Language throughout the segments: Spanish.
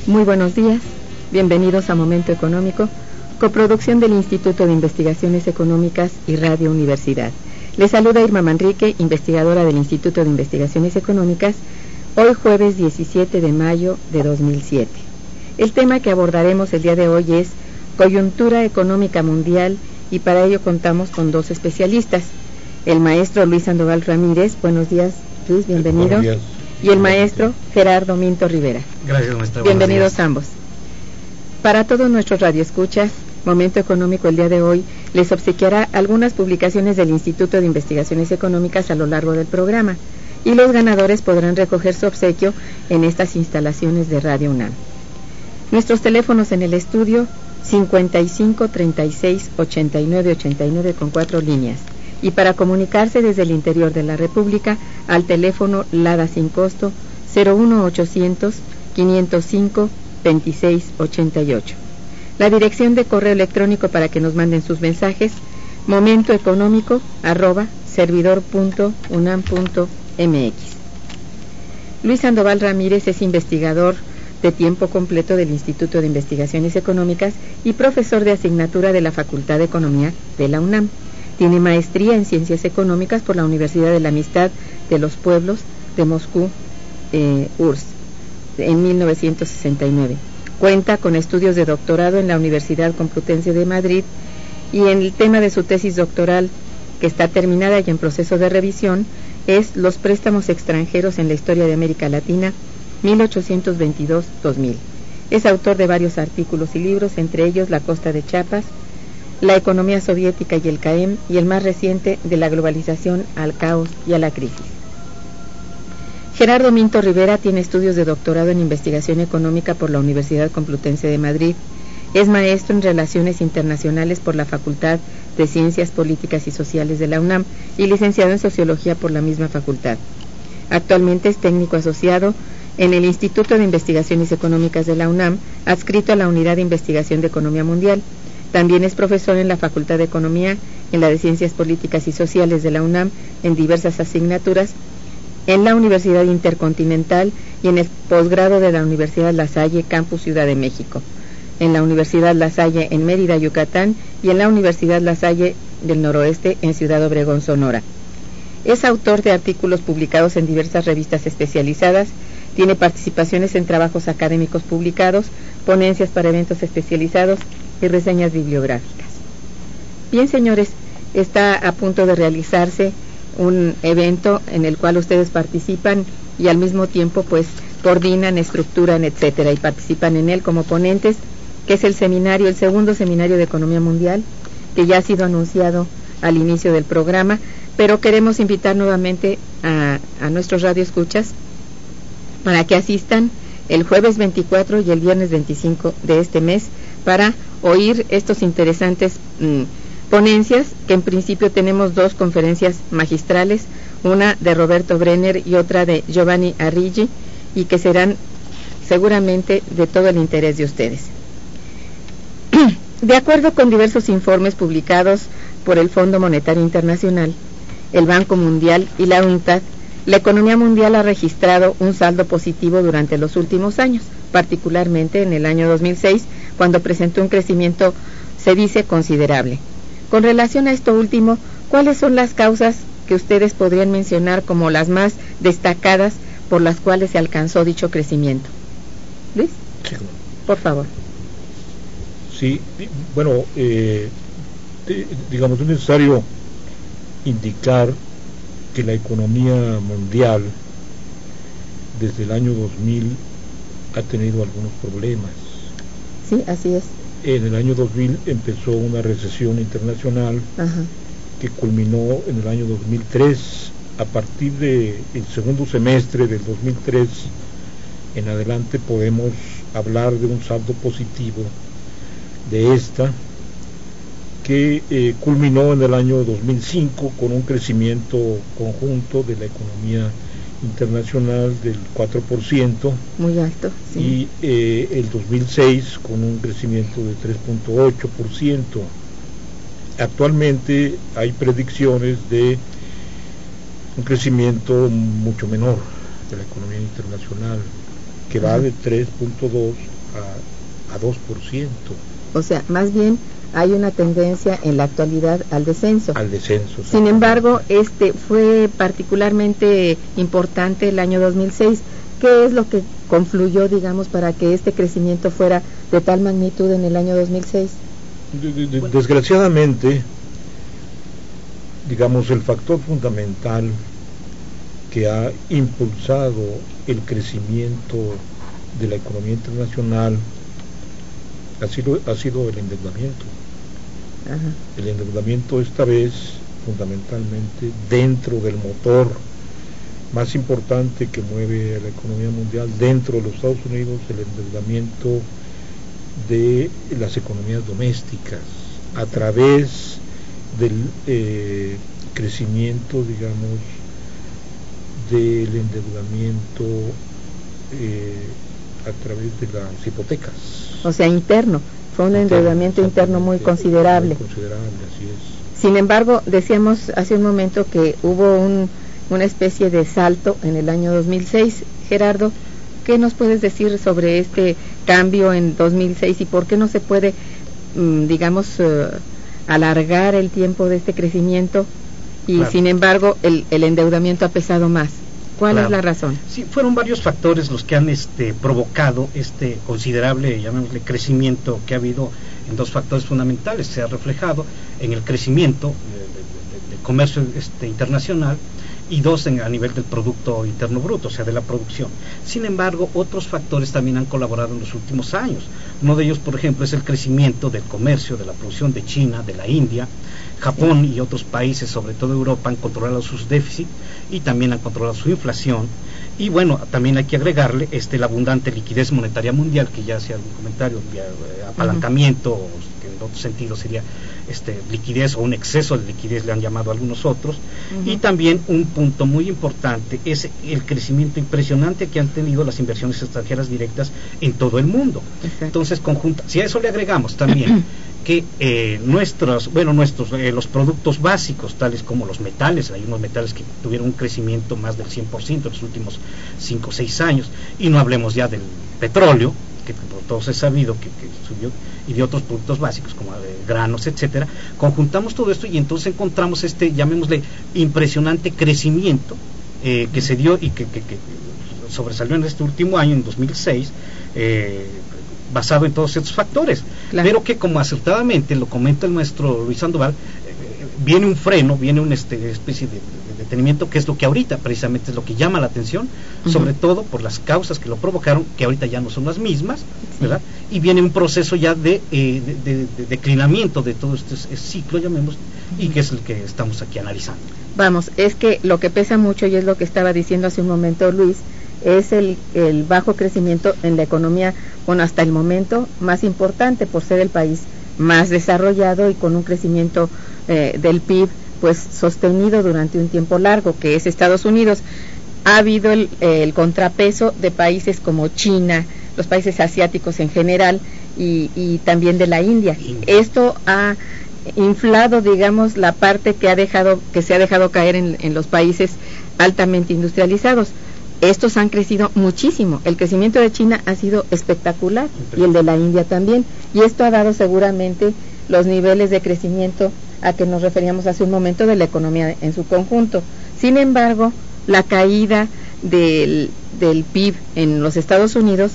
Muy buenos días, bienvenidos a Momento Económico, coproducción del Instituto de Investigaciones Económicas y Radio Universidad. Les saluda Irma Manrique, investigadora del Instituto de Investigaciones Económicas, hoy jueves 17 de mayo de 2007. El tema que abordaremos el día de hoy es coyuntura económica mundial y para ello contamos con dos especialistas. El maestro Luis Sandoval Ramírez, buenos días Luis, bienvenido. Buenos días. Y el maestro Gerardo Minto Rivera. Gracias, maestra. Bienvenidos ambos. Para todos nuestros radioescuchas, Momento Económico el día de hoy les obsequiará algunas publicaciones del Instituto de Investigaciones Económicas a lo largo del programa y los ganadores podrán recoger su obsequio en estas instalaciones de Radio UNAM. Nuestros teléfonos en el estudio 55 36 89 89 con 4 líneas y para comunicarse desde el interior de la República al teléfono LADA sin costo 01800 505 2688. La dirección de correo electrónico para que nos manden sus mensajes momentoeconómico@servidor.unam.mx. Luis Sandoval Ramírez es investigador de tiempo completo del Instituto de Investigaciones Económicas y profesor de asignatura de la Facultad de Economía de la UNAM. Tiene maestría en Ciencias Económicas por la Universidad de la Amistad de los Pueblos de Moscú, URSS, en 1969. Cuenta con estudios de doctorado en la Universidad Complutense de Madrid y en el tema de su tesis doctoral, que está terminada y en proceso de revisión, es Los préstamos extranjeros en la historia de América Latina, 1822-2000. Es autor de varios artículos y libros, entre ellos La costa de Chiapas, La economía soviética y el CAEM, y el más reciente, De la globalización al caos y a la crisis. Gerardo Minto Rivera tiene estudios de doctorado en investigación económica por la Universidad Complutense de Madrid. Es maestro en Relaciones Internacionales por la Facultad de Ciencias Políticas y Sociales de la UNAM y licenciado en Sociología por la misma facultad. Actualmente es técnico asociado en el Instituto de Investigaciones Económicas de la UNAM, adscrito a la Unidad de Investigación de Economía Mundial. También es profesor en la Facultad de Economía, en la de Ciencias Políticas y Sociales de la UNAM, en diversas asignaturas, en la Universidad Intercontinental y en el posgrado de la Universidad La Salle, Campus Ciudad de México, en la Universidad La Salle en Mérida, Yucatán, y en la Universidad La Salle del Noroeste en Ciudad Obregón, Sonora. Es autor de artículos publicados en diversas revistas especializadas, tiene participaciones en trabajos académicos publicados, ponencias para eventos especializados y reseñas bibliográficas. Bien, señores, está a punto de realizarse un evento en el cual ustedes participan y al mismo tiempo pues coordinan, estructuran, etcétera, y participan en él como ponentes, que es el segundo seminario de Economía Mundial, que ya ha sido anunciado al inicio del programa, pero queremos invitar nuevamente a nuestros radioescuchas para que asistan el jueves 24 y el viernes 25 de este mes para oír estos interesantes ponencias, que en principio tenemos dos conferencias magistrales, una de Roberto Brenner y otra de Giovanni Arrighi, y que serán seguramente de todo el interés de ustedes. De acuerdo con diversos informes publicados por el Fondo Monetario Internacional, el Banco Mundial y la UNCTAD, la economía mundial ha registrado un saldo positivo durante los últimos años, particularmente en el año 2006, cuando presentó un crecimiento, se dice, considerable. Con relación a esto último, ¿cuáles son las causas que ustedes podrían mencionar como las más destacadas por las cuales se alcanzó dicho crecimiento? Luis, sí, por favor. Sí, bueno, digamos, es necesario indicar que la economía mundial desde el año 2000 ha tenido algunos problemas. Sí, así es. En el año 2000 empezó una recesión internacional. Ajá. Que culminó en el año 2003. A partir del segundo semestre del 2003 en adelante podemos hablar de un saldo positivo de esta, que culminó en el año 2005 con un crecimiento conjunto de la economía internacional del 4%, muy alto, sí. Y el 2006 con un crecimiento de 3.8%. Actualmente hay predicciones de un crecimiento mucho menor de la economía internacional, que va de 3.2 a 2%. O sea, más bien hay una tendencia en la actualidad al descenso. Al descenso. Sin embargo, fue particularmente importante el año 2006. ¿Qué es lo que confluyó, digamos, para que este crecimiento fuera de tal magnitud en el año 2006? Desgraciadamente, digamos, el factor fundamental que ha impulsado el crecimiento de la economía internacional ha sido el endeudamiento. Ajá. El endeudamiento esta vez fundamentalmente dentro del motor más importante que mueve a la economía mundial, dentro de los Estados Unidos, el endeudamiento de las economías domésticas a través del crecimiento, digamos, del endeudamiento a través de las hipotecas. O sea, interno. Fue un endeudamiento interno muy considerable. Muy considerable, así es. Sin embargo, decíamos hace un momento que hubo una especie de salto en el año 2006. Gerardo, ¿qué nos puedes decir sobre este cambio en 2006 y por qué no se puede, digamos, alargar el tiempo de este crecimiento y claro, sin embargo el endeudamiento ha pesado más? ¿Cuál es la razón? Sí, fueron varios factores los que han provocado este considerable, llamémosle, crecimiento que ha habido en dos factores fundamentales. Se ha reflejado en el crecimiento del comercio internacional y dos a nivel del Producto Interno Bruto, o sea, de la producción. Sin embargo, otros factores también han colaborado en los últimos años. Uno de ellos, por ejemplo, es el crecimiento del comercio, de la producción de China, de la India. Japón y otros países, sobre todo Europa, han controlado sus déficits y también han controlado su inflación. Y bueno, también hay que agregarle la abundante liquidez monetaria mundial, que ya hacía algún comentario, apalancamiento, que en otro sentido sería liquidez o un exceso de liquidez, le han llamado algunos otros. Y también un punto muy importante es el crecimiento impresionante que han tenido las inversiones extranjeras directas en todo el mundo. Exacto. Entonces, si a eso le agregamos también que los productos básicos, tales como los metales, hay unos metales que tuvieron un crecimiento más del 100% en los últimos 5 o 6 años, y no hablemos ya del petróleo, que por todos es sabido que subió, y de otros productos básicos como granos, etcétera. Conjuntamos todo esto y entonces encontramos llamémosle, impresionante crecimiento que se dio y que sobresalió en este último año, en 2006, basado en todos estos factores, claro, pero que, como acertadamente lo comenta el maestro Luis Sandoval, viene un freno, viene una especie de detenimiento, que es lo que ahorita precisamente es lo que llama la atención, sobre todo por las causas que lo provocaron, que ahorita ya no son las mismas, ¿verdad? Y viene un proceso ya de declinamiento de todo este ciclo, llamemos, y que es el que estamos aquí analizando. Vamos, es que lo que pesa mucho, y es lo que estaba diciendo hace un momento Luis, es el bajo crecimiento en la economía, bueno, hasta el momento más importante por ser el país más desarrollado y con un crecimiento del PIB pues sostenido durante un tiempo largo, que es Estados Unidos. Ha habido el contrapeso de países como China, los países asiáticos en general y también de la India. Esto ha inflado, digamos, la parte que se ha dejado caer en los países altamente industrializados. Estos han crecido muchísimo. El crecimiento de China ha sido espectacular y el de la India también. Y esto ha dado seguramente los niveles de crecimiento a que nos referíamos hace un momento de la economía en su conjunto. Sin embargo, la caída del PIB en los Estados Unidos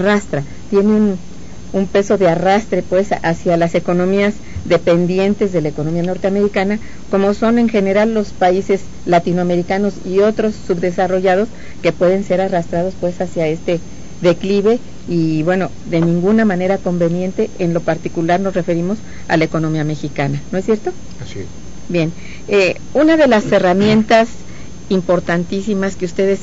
tiene un peso de arrastre pues hacia las economías dependientes de la economía norteamericana, como son en general los países latinoamericanos y otros subdesarrollados, que pueden ser arrastrados pues hacia este declive y bueno, de ninguna manera conveniente. En lo particular nos referimos a la economía mexicana, ¿no es cierto? Así es. Bien, una de las herramientas importantísimas que ustedes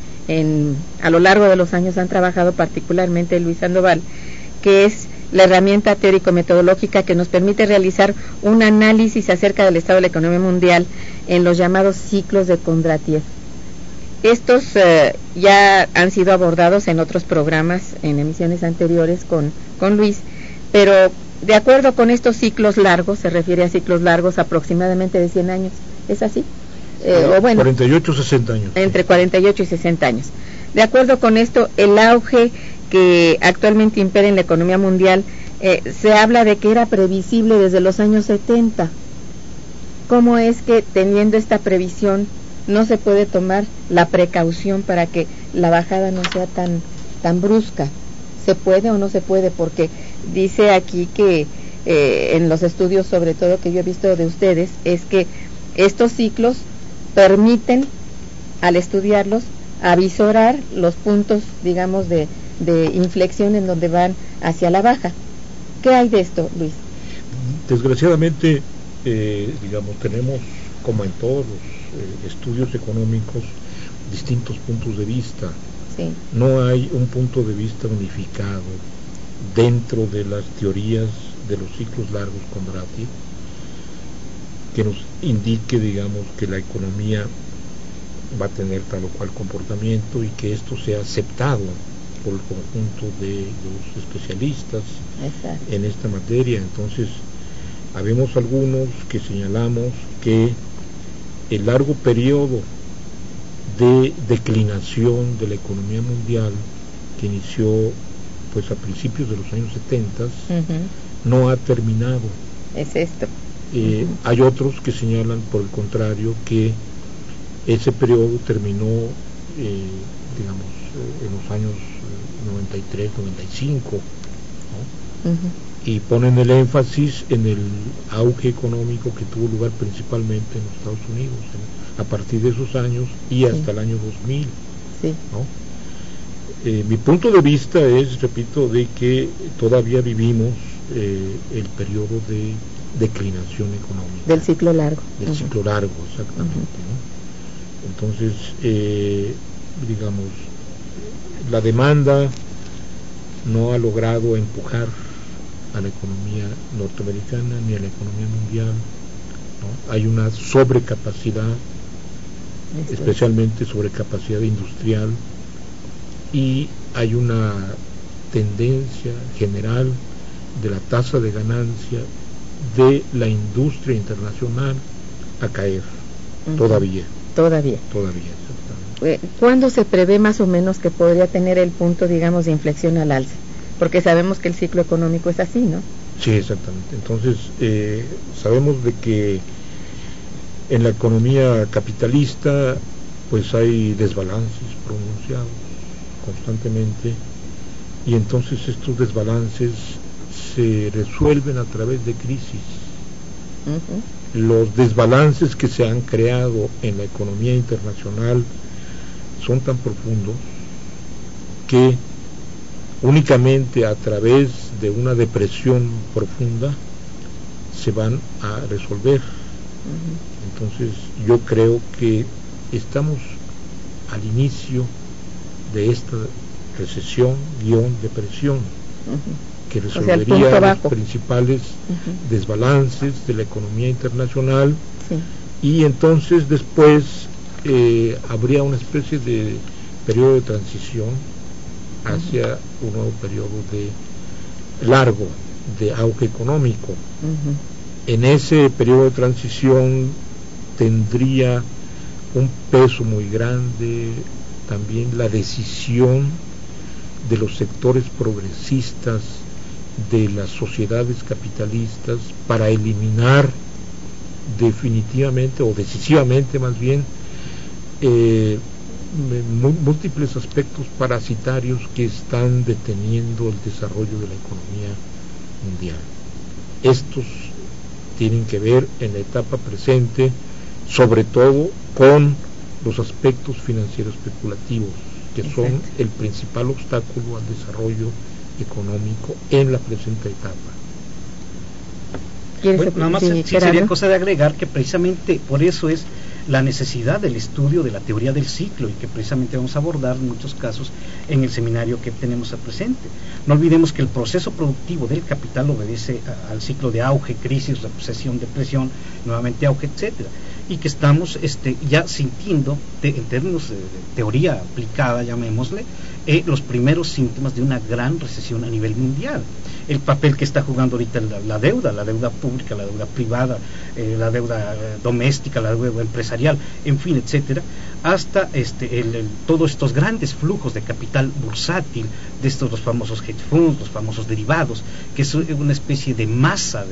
a lo largo de los años han trabajado, particularmente Luis Sandoval, que es la herramienta teórico-metodológica que nos permite realizar un análisis acerca del estado de la economía mundial en los llamados ciclos de Kondratiev. Estos ya han sido abordados en otros programas, en emisiones anteriores con Luis, pero de acuerdo con estos ciclos largos, se refiere a ciclos largos aproximadamente de 100 años, ¿es así? 48 y 60 años. Entre 48 y 60 años. De acuerdo con esto, el auge que actualmente impera en la economía mundial, se habla de que era previsible desde los años 70. ¿Cómo es que, teniendo esta previsión, no se puede tomar la precaución para que la bajada no sea tan brusca? ¿Se puede o no se puede? Porque dice aquí que en los estudios, sobre todo que yo he visto de ustedes, es que estos ciclos permiten, al estudiarlos, avisorar los puntos, digamos, de inflexión en donde van hacia la baja. ¿Qué hay de esto, Luis? Desgraciadamente, digamos, tenemos, como en todos los estudios económicos, distintos puntos de vista. Sí. No hay un punto de vista unificado dentro de las teorías de los ciclos largos Kondratiev que nos indique, digamos, que la economía va a tener tal o cual comportamiento y que esto sea aceptado por el conjunto de los especialistas. Exacto. En esta materia. Entonces, habemos algunos que señalamos que el largo periodo de declinación de la economía mundial que inició pues a principios de los años 70 no ha terminado. Es esto. Hay otros que señalan, por el contrario, que ese periodo terminó, digamos, en los años 93, 95, ¿no? Y ponen el énfasis en el auge económico que tuvo lugar principalmente en los Estados Unidos a partir de esos años y hasta el año 2000, sí. ¿no? Mi punto de vista es, repito, de que todavía vivimos el periodo de declinación económica. Del ciclo largo. Del ciclo largo, exactamente, ¿no? Entonces, digamos, la demanda no ha logrado empujar a la economía norteamericana ni a la economía mundial, ¿no? Hay una sobrecapacidad, especialmente sobrecapacidad industrial, y hay una tendencia general de la tasa de ganancia de la industria internacional a caer, todavía, exactamente. ¿Cuándo se prevé más o menos que podría tener el punto, digamos, de inflexión al alza? Porque sabemos que el ciclo económico es así, ¿no? Sí, exactamente. Entonces, sabemos de que en la economía capitalista pues hay desbalances pronunciados constantemente, y entonces estos desbalances se resuelven a través de crisis. Los desbalances que se han creado en la economía internacional son tan profundos que únicamente a través de una depresión profunda se van a resolver. Entonces yo creo que estamos al inicio de esta recesión depresión que resolvería los principales desbalances de la economía internacional, y entonces después habría una especie de periodo de transición hacia un nuevo periodo largo de auge económico. En ese periodo de transición tendría un peso muy grande también la decisión de los sectores progresistas de las sociedades capitalistas para eliminar definitivamente o decisivamente más bien múltiples aspectos parasitarios que están deteniendo el desarrollo de la economía mundial. Estos tienen que ver en la etapa presente sobre todo con los aspectos financieros especulativos, que son el principal obstáculo al desarrollo económico en la presente etapa. Bueno, nada más sería cosa de agregar que precisamente por eso es la necesidad del estudio de la teoría del ciclo, y que precisamente vamos a abordar en muchos casos en el seminario que tenemos al presente. No olvidemos que el proceso productivo del capital obedece al ciclo de auge, crisis, recesión, depresión, nuevamente auge, etcétera. y que estamos ya sintiendo, en términos de teoría aplicada, llamémosle, los primeros síntomas de una gran recesión a nivel mundial. El papel que está jugando ahorita la deuda pública, la deuda privada, la deuda doméstica, la deuda empresarial, en fin, etcétera, hasta todos estos grandes flujos de capital bursátil, de los famosos hedge funds, los famosos derivados, que es una especie de masa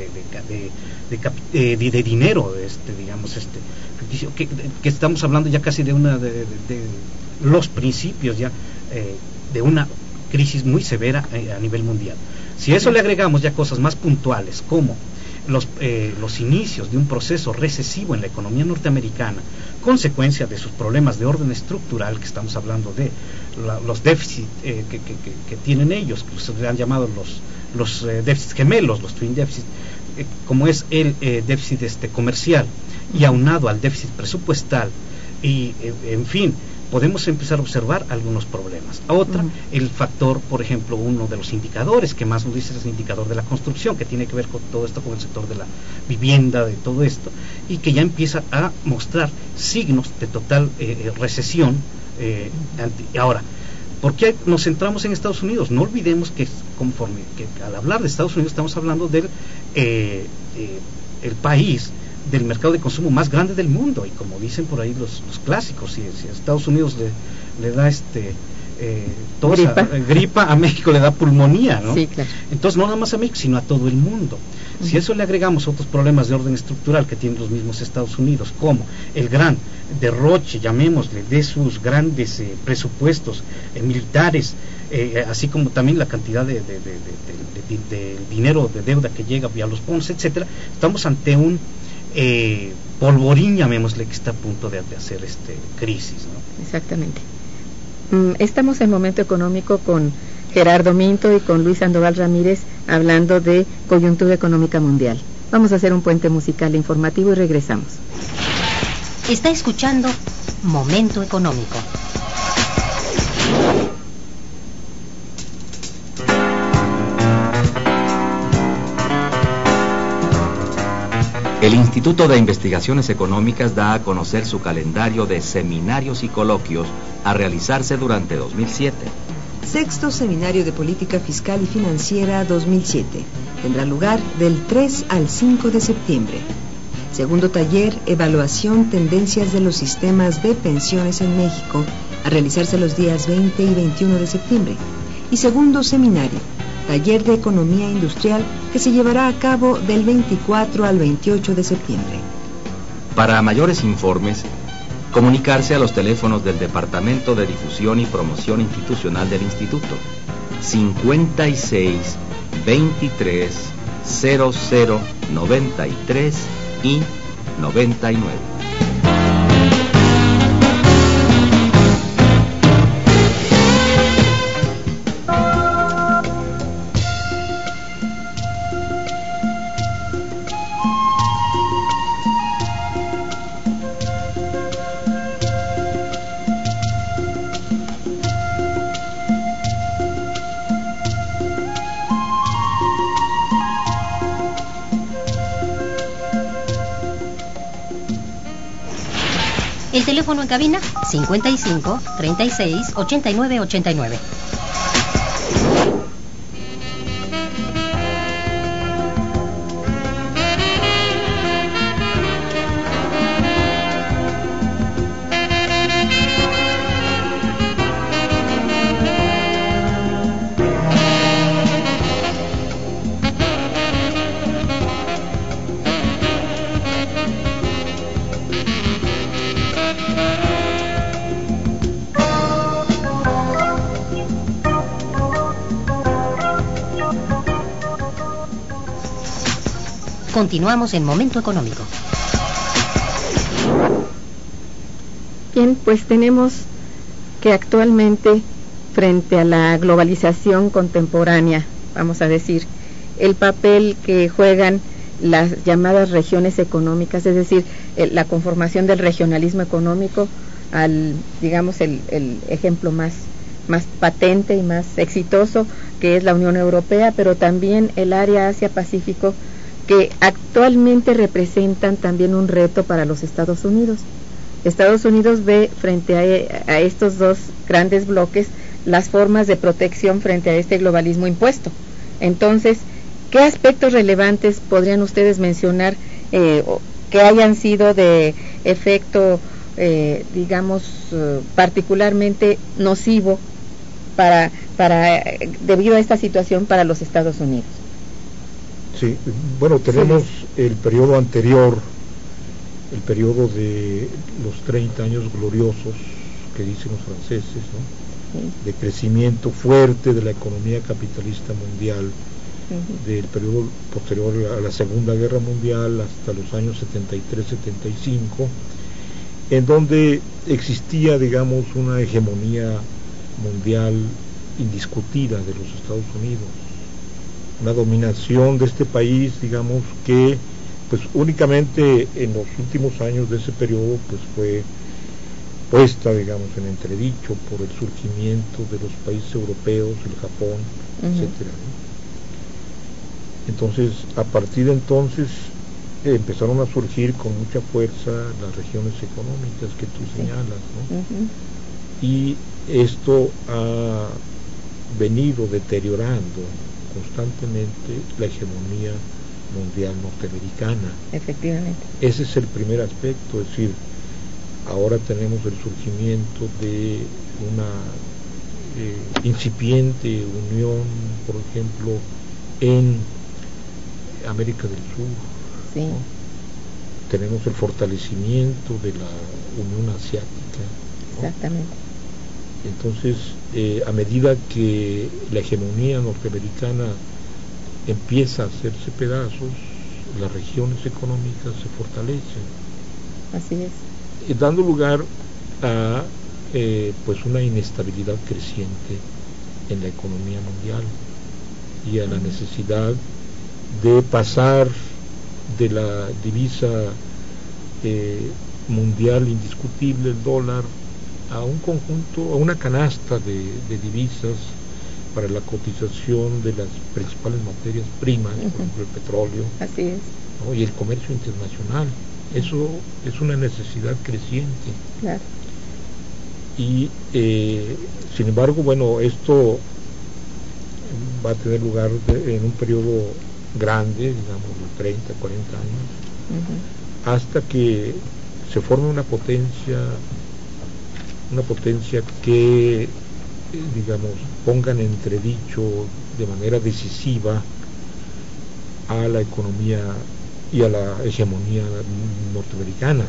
de dinero, digamos, que estamos hablando ya casi de los principios ya de una crisis muy severa a nivel mundial. Si a eso le agregamos ya cosas más puntuales, como los inicios de un proceso recesivo en la economía norteamericana, consecuencia de sus problemas de orden estructural, que estamos hablando de los déficits que tienen ellos, que se han llamado los déficits gemelos, los twin déficits, como es el déficit comercial, y aunado al déficit presupuestal, y en fin, podemos empezar a observar algunos problemas. Otra, el factor, por ejemplo, uno de los indicadores que más nos dice es el indicador de la construcción, que tiene que ver con todo esto, con el sector de la vivienda, de todo esto, y que ya empieza a mostrar signos de total recesión. Ahora, ¿por qué nos centramos en Estados Unidos? No olvidemos que al hablar de Estados Unidos estamos hablando del el país del mercado de consumo más grande del mundo, y como dicen por ahí los clásicos, si a Estados Unidos le da gripa, a México le da pulmonía, ¿no? Sí, claro. Entonces no nada más a México, sino a todo el mundo. Si a eso le agregamos otros problemas de orden estructural que tienen los mismos Estados Unidos, como el gran derroche, llamémosle, de sus grandes presupuestos militares, así como también la cantidad de dinero de deuda que llega vía los bonos, etcétera, estamos ante un polvorín, llamémosle, que está a punto de hacer crisis, ¿no? Exactamente. Estamos en Momento Económico con Gerardo Minto y con Luis Sandoval Ramírez, hablando de coyuntura económica mundial. Vamos a hacer un puente musical informativo y regresamos. Está escuchando Momento Económico. El Instituto de Investigaciones Económicas da a conocer su calendario de seminarios y coloquios a realizarse durante 2007. Sexto Seminario de Política Fiscal y Financiera 2007. Tendrá lugar del 3 al 5 de septiembre. Segundo taller, Evaluación Tendencias de los Sistemas de Pensiones en México, a realizarse los días 20 y 21 de septiembre. Y segundo seminario, Taller de Economía Industrial, que se llevará a cabo del 24 al 28 de septiembre. Para mayores informes, comunicarse a los teléfonos del Departamento de Difusión y Promoción Institucional del Instituto, 56 23 00 93 y 99. El teléfono en cabina, 55 36 89 89. Continuamos en Momento Económico. Bien, pues tenemos que actualmente, frente a la globalización contemporánea, vamos a decir, el papel que juegan las llamadas regiones económicas, es decir, la conformación del regionalismo económico, digamos, el ejemplo más patente y más exitoso, que es la Unión Europea, pero también el área Asia-Pacífico, que actualmente representan también un reto para los Estados Unidos. Estados Unidos ve frente a estos dos grandes bloques las formas de protección frente a este globalismo impuesto. Entonces, ¿qué aspectos relevantes podrían ustedes mencionar que hayan sido de efecto, particularmente nocivo debido a esta situación para los Estados Unidos? Sí, bueno, tenemos el periodo anterior, el periodo de los 30 años gloriosos que dicen los franceses, ¿no? De crecimiento fuerte de la economía capitalista mundial, del periodo posterior a la Segunda Guerra Mundial hasta los años 73-75, en donde existía, digamos, una hegemonía mundial indiscutida de los Estados Unidos, una dominación de este país, digamos, que pues únicamente en los últimos años de ese periodo pues fue puesta, digamos, en entredicho por el surgimiento de los países europeos, el Japón, etcétera, ¿no? Entonces, a partir de entonces empezaron a surgir con mucha fuerza las regiones económicas que tú señalas, ¿no? Y esto ha venido deteriorando constantemente la hegemonía mundial norteamericana. Efectivamente. Ese es el primer aspecto, es decir, ahora tenemos el surgimiento de una incipiente unión, por ejemplo, en América del Sur. Sí. ¿No? Tenemos el fortalecimiento de la Unión Asiática, ¿no? Exactamente. Entonces, a medida que la hegemonía norteamericana empieza a hacerse pedazos, las regiones económicas se fortalecen. Así es. Dando lugar a pues una inestabilidad creciente en la economía mundial y a la necesidad de pasar de la divisa mundial indiscutible, el dólar, a un conjunto, a una canasta de divisas para la cotización de las principales materias primas, por ejemplo el petróleo. Así es. ¿No? Y el comercio internacional. Eso es una necesidad creciente. Claro. Y sin embargo, bueno, esto va a tener lugar en un periodo grande, digamos de 30, 40 años, hasta que se forme una potencia que, digamos, ponga en entredicho de manera decisiva a la economía y a la hegemonía norteamericanas,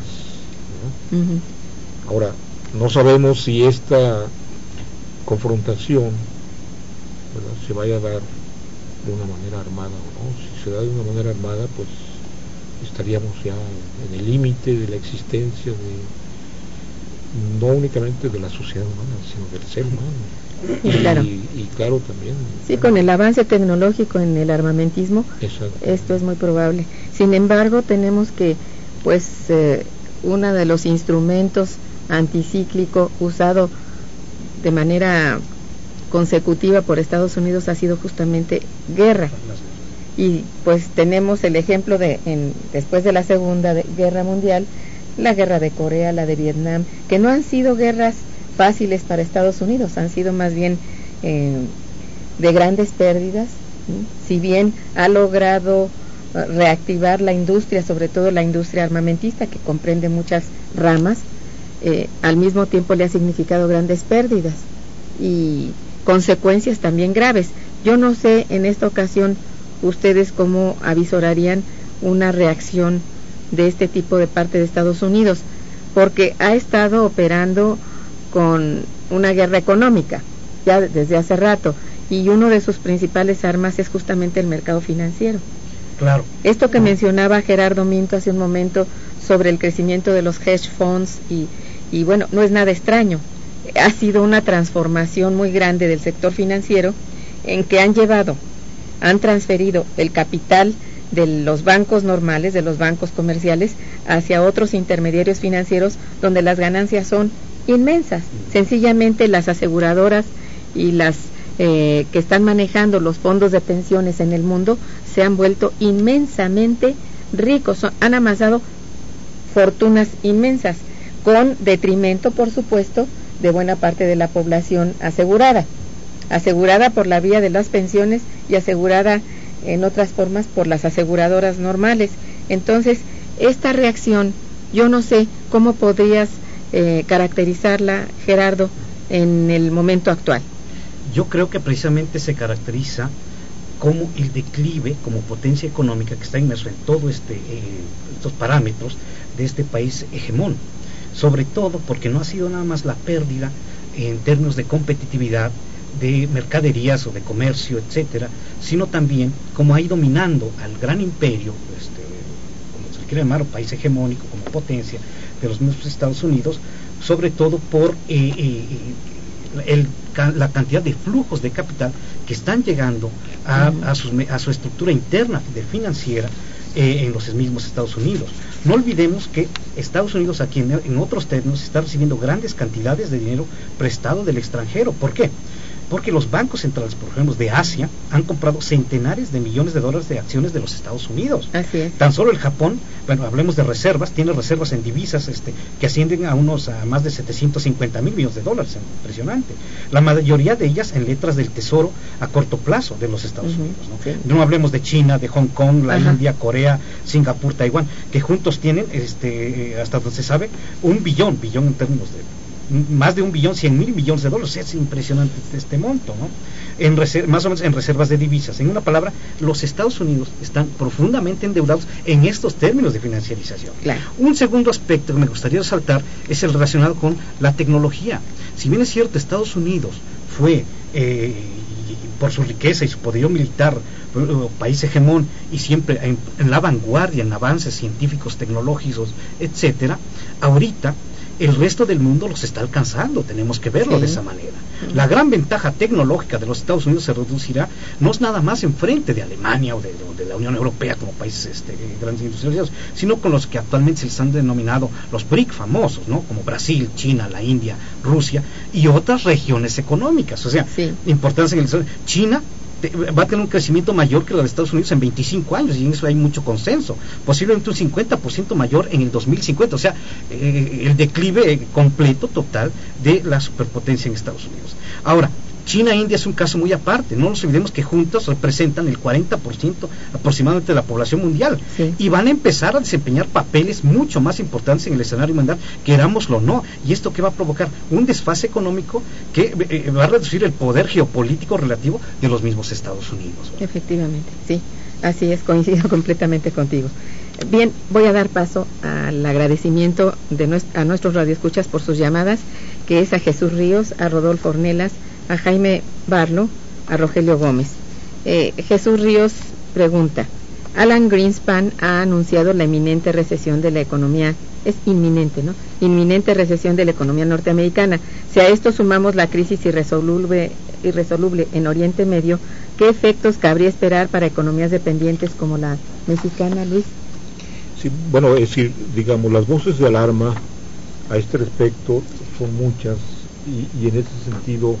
¿no? Ahora, no sabemos si esta confrontación, ¿verdad?, se vaya a dar de una manera armada o no. Si se da de una manera armada, pues estaríamos ya en el límite de la existencia no únicamente de la sociedad humana, sino del ser humano. Y claro también. Sí, con el avance tecnológico en el armamentismo, esto es muy probable. Sin embargo, tenemos que, pues, uno de los instrumentos anticíclico usado de manera consecutiva por Estados Unidos ha sido justamente guerra. Y pues tenemos el ejemplo después de la Segunda Guerra Mundial, la guerra de Corea, la de Vietnam, que no han sido guerras fáciles para Estados Unidos, han sido más bien de grandes pérdidas, ¿sí? Si bien ha logrado reactivar la industria, sobre todo la industria armamentista, que comprende muchas ramas, al mismo tiempo le ha significado grandes pérdidas y consecuencias también graves. Yo no sé en esta ocasión ustedes cómo avisorarían una reacción de este tipo de parte de Estados Unidos, porque ha estado operando con una guerra económica ya desde hace rato, y uno de sus principales armas es justamente el mercado financiero. Claro. Esto que mencionaba Gerardo Minto hace un momento sobre el crecimiento de los hedge funds y bueno, no es nada extraño. Ha sido una transformación muy grande del sector financiero en que han transferido el capital de los bancos normales, de los bancos comerciales, hacia otros intermediarios financieros donde las ganancias son inmensas. Sencillamente las aseguradoras y las que están manejando los fondos de pensiones en el mundo se han vuelto inmensamente ricos, han amasado fortunas inmensas, con detrimento, por supuesto, de buena parte de la población asegurada por la vía de las pensiones y asegurada en otras formas por las aseguradoras normales. Entonces, esta reacción, yo no sé cómo podrías caracterizarla, Gerardo, en el momento actual. Yo creo que precisamente se caracteriza como el declive, como potencia económica que está inmerso en todo estos parámetros de este país hegemón, sobre todo porque no ha sido nada más la pérdida en términos de competitividad, de mercaderías o de comercio, etcétera, sino también como ha ido dominando al gran imperio, como se le quiere llamar, o país hegemónico, como potencia de los mismos Estados Unidos, sobre todo por la cantidad de flujos de capital que están llegando a su estructura interna financiera en los mismos Estados Unidos. No olvidemos que Estados Unidos aquí en otros términos está recibiendo grandes cantidades de dinero prestado del extranjero. ¿Por qué? Porque los bancos centrales, por ejemplo, de Asia, han comprado centenares de millones de dólares de acciones de los Estados Unidos. Así es. Tan solo el Japón, bueno, hablemos de reservas, tiene reservas en divisas que ascienden a más de 750,000 millones de dólares, impresionante. La mayoría de ellas en letras del tesoro a corto plazo de los Estados Unidos, ¿no? Sí. No hablemos de China, de Hong Kong, la India, Corea, Singapur, Taiwán, que juntos tienen, hasta donde se sabe, un billón en términos de más de 1.100.000 millones de dólares. Es impresionante este monto, ¿no? Más o menos en reservas de divisas. En una palabra, los Estados Unidos están profundamente endeudados en estos términos de financiarización. Claro. Un segundo aspecto que me gustaría resaltar es el relacionado con la tecnología. Si bien es cierto, Estados Unidos fue por su riqueza y su poderío militar, país hegemón y siempre en la vanguardia en avances científicos, tecnológicos, etcétera, ahorita el resto del mundo los está alcanzando, tenemos que verlo de esa manera. La gran ventaja tecnológica de los Estados Unidos se reducirá, no es nada más en frente de Alemania o de la Unión Europea como países grandes industrializados, sino con los que actualmente se les han denominado los BRIC famosos, ¿no? Como Brasil, China, la India, Rusia y otras regiones económicas. O sea, importancia en China va a tener un crecimiento mayor que la de Estados Unidos en 25 años, y en eso hay mucho consenso, posiblemente un 50% mayor en el 2050, o sea, el declive completo, total, de la superpotencia en Estados Unidos. Ahora, China e India es un caso muy aparte, no nos olvidemos que juntas representan el 40% aproximadamente de la población mundial, y van a empezar a desempeñar papeles mucho más importantes en el escenario mundial, querámoslo o no, y esto que va a provocar un desfase económico que va a reducir el poder geopolítico relativo de los mismos Estados Unidos. Efectivamente, sí, así es, coincido completamente contigo. Bien, voy a dar paso al agradecimiento a nuestros radioescuchas por sus llamadas, que es a Jesús Ríos, a Rodolfo Ornelas, a Jaime Barlo, a Rogelio Gómez. Jesús Ríos pregunta: Alan Greenspan ha anunciado la inminente recesión de la economía, es inminente, ¿no? Inminente recesión de la economía norteamericana. Si a esto sumamos la crisis irresoluble en Oriente Medio, ¿qué efectos cabría esperar para economías dependientes como la mexicana, Luis? Sí, bueno, es decir, digamos, las voces de alarma a este respecto son muchas, y en ese sentido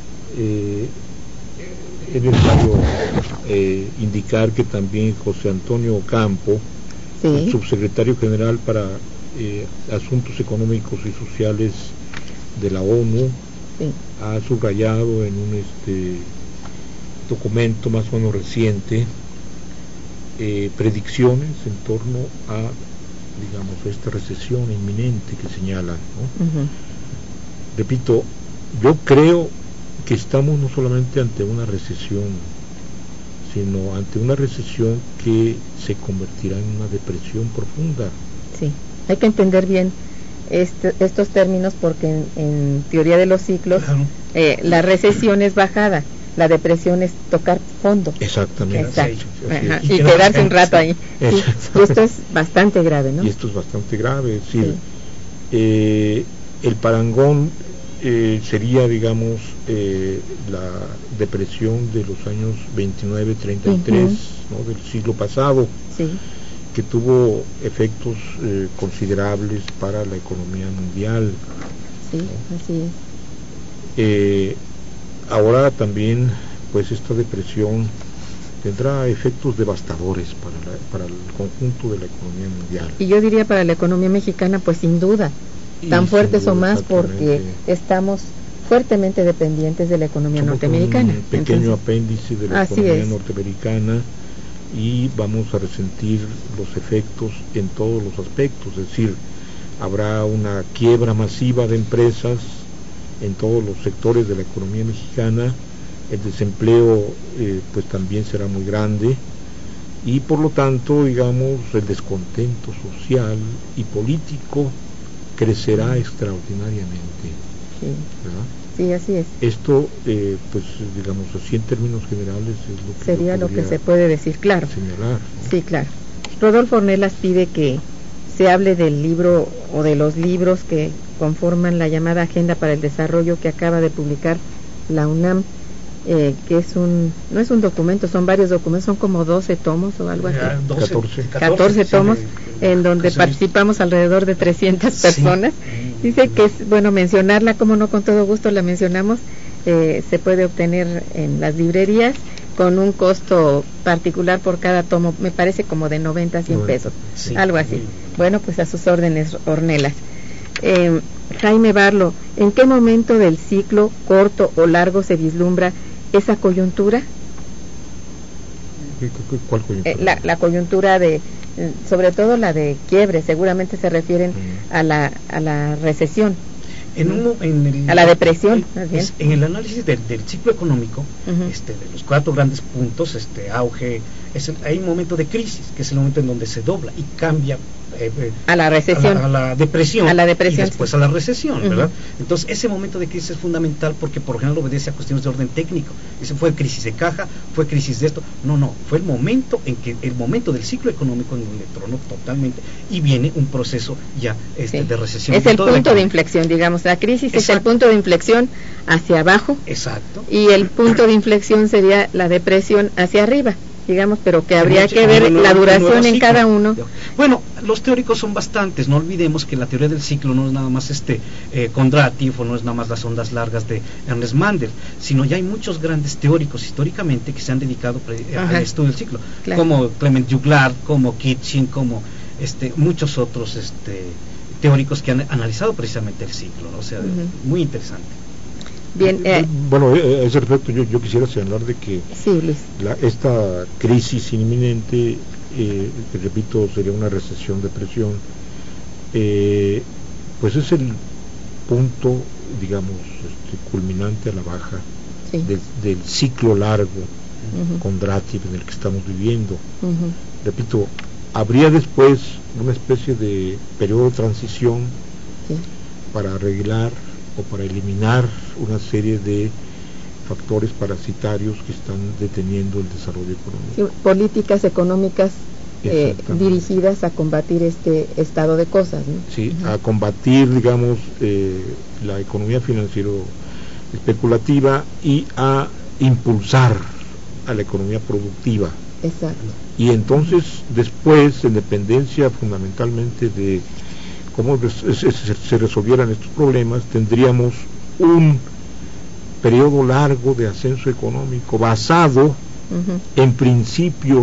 es necesario indicar que también José Antonio Campo, el subsecretario general para Asuntos Económicos y Sociales de la ONU, ha subrayado en un documento más o menos reciente predicciones en torno a, digamos, esta recesión inminente que señala, ¿no? Repito, yo creo que estamos no solamente ante una recesión, sino ante una recesión que se convertirá en una depresión profunda. Sí, hay que entender bien estos términos, porque en teoría de los ciclos, la recesión es bajada, la depresión es tocar fondo. Exactamente. Exacto. Y quedarse un rato ahí. Sí, esto es bastante grave, ¿no? Y esto es bastante grave, es decir, el parangón sería, digamos, la depresión de los años 29-33, ¿no? Del siglo pasado, que tuvo efectos considerables para la economía mundial. Sí, ¿no? Así es. ahora también, pues esta depresión tendrá efectos devastadores para el conjunto de la economía mundial. Y yo diría para la economía mexicana, pues sin duda, tan fuertes o más, porque estamos fuertemente dependientes de la economía norteamericana. Un pequeño apéndice de la economía norteamericana, y vamos a resentir los efectos en todos los aspectos, es decir, habrá una quiebra masiva de empresas en todos los sectores de la economía mexicana, el desempleo pues también será muy grande, y por lo tanto, digamos, el descontento social y político crecerá extraordinariamente. Sí. ¿Verdad? Sí, así es. Esto, pues, digamos, así en términos generales es lo que sería lo que se puede decir, claro. Señalar, ¿no? Sí, claro. Rodolfo Ornelas pide que se hable del libro o de los libros que conforman la llamada Agenda para el Desarrollo que acaba de publicar la UNAM, que es no es un documento, son varios documentos, son como 12 tomos o algo así. 14 tomos, en donde participamos alrededor de 300 personas. Dice que es bueno mencionarla, como no, con todo gusto la mencionamos. Se puede obtener en las librerías con un costo particular por cada tomo, me parece como de 90 a 100 pesos, algo así. Bueno, pues a sus órdenes, Ornelas. Jaime Barlo, ¿en qué momento del ciclo, corto o largo, se vislumbra esa coyuntura? ¿Cuál coyuntura? La coyuntura de, sobre todo la de quiebre, seguramente se refieren a la recesión. A la depresión, más bien. En el análisis del ciclo económico, de los 4 grandes puntos, auge, hay un momento de crisis, que es el momento en donde se dobla y cambia a la recesión, a la depresión, y después sí, a la recesión, ¿verdad? Entonces ese momento de crisis es fundamental, porque por lo general obedece a cuestiones de orden técnico. Ese fue crisis de caja, fue crisis de esto, no, fue el momento del ciclo económico en donde tronó totalmente, y viene un proceso ya de recesión. Es el punto de inflexión, digamos, la crisis. Exacto. Es el punto de inflexión hacia abajo. Exacto. Y el punto de inflexión sería la depresión hacia arriba, digamos, pero que habría que ver la duración en cada uno. Bueno, los teóricos son bastantes, no olvidemos que la teoría del ciclo no es nada más Kondratiev, o no es nada más las ondas largas de Ernest Mandel, sino ya hay muchos grandes teóricos históricamente que se han dedicado al estudio del ciclo, como Clement Juglar, como Kitchin, como muchos otros teóricos que han analizado precisamente el ciclo, ¿no? O sea, muy interesante. Bien, bueno, a ese respecto yo quisiera señalar de que esta crisis inminente, que repito, sería una recesión, depresión, pues es el punto, digamos, culminante a la baja del ciclo largo Kondratiev en el que estamos viviendo. Repito, habría después una especie de periodo de transición para arreglar o para eliminar una serie de factores parasitarios que están deteniendo el desarrollo económico. Sí, políticas económicas dirigidas a combatir este estado de cosas, ¿no? Sí, a combatir, digamos, la economía financiero especulativa y a impulsar a la economía productiva. Exacto. Y entonces después, en dependencia fundamentalmente de cómo se resolvieran estos problemas, tendríamos un periodo largo de ascenso económico basado en principios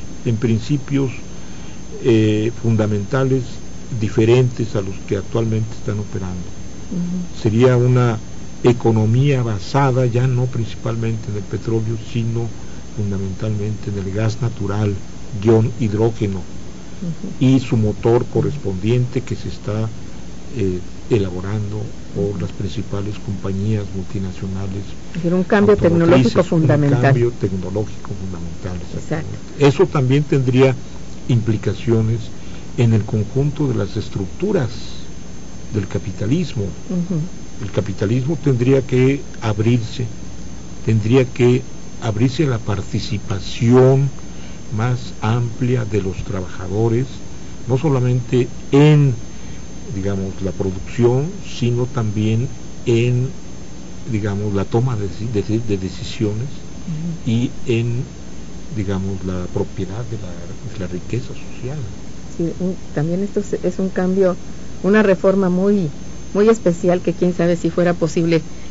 fundamentales diferentes a los que actualmente están operando. Sería una economía basada ya no principalmente en el petróleo, sino fundamentalmente en el gas natural, hidrógeno, y su motor correspondiente que se está elaborando por las principales compañías multinacionales. Era un cambio tecnológico fundamental. Un cambio tecnológico fundamental. Exacto. Eso también tendría implicaciones en el conjunto de las estructuras del capitalismo. El capitalismo tendría que abrirse a la participación más amplia de los trabajadores, no solamente en, digamos, la producción, sino también en, digamos, la toma de decisiones y en, digamos, la propiedad de la riqueza social. Sí, también esto es un cambio, una reforma muy muy especial, que quién sabe si fuera posible